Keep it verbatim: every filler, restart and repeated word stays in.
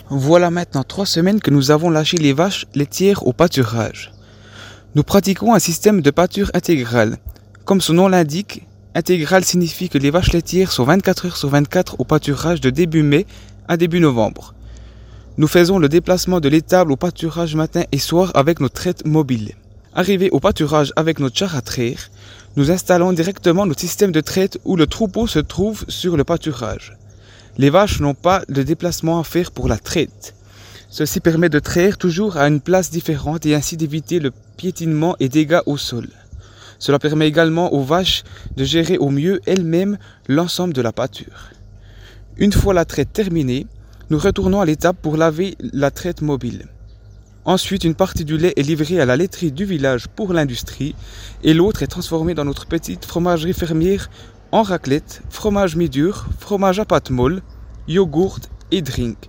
Voilà maintenant trois semaines que nous avons lâché les vaches laitières au pâturage. Nous pratiquons un système de pâture intégrale. Comme son nom l'indique, intégral signifie que les vaches laitières sont vingt-quatre heures sur vingt-quatre au pâturage de début mai à début novembre. Nous faisons le déplacement de l'étable au pâturage matin et soir avec nos traites mobiles. Arrivés au pâturage avec notre char à traire, nous installons directement notre système de traite où le troupeau se trouve sur le pâturage. Les vaches n'ont pas de déplacement à faire pour la traite. Ceci permet de traire toujours à une place différente et ainsi d'éviter le piétinement et dégâts au sol. Cela permet également aux vaches de gérer au mieux elles-mêmes l'ensemble de la pâture. Une fois la traite terminée, nous retournons à l'étable pour laver la traite mobile. Ensuite, une partie du lait est livrée à la laiterie du village pour l'industrie et l'autre est transformée dans notre petite fromagerie fermière en raclette, fromage mi-dur, fromage à pâte molle, yogourt et drink.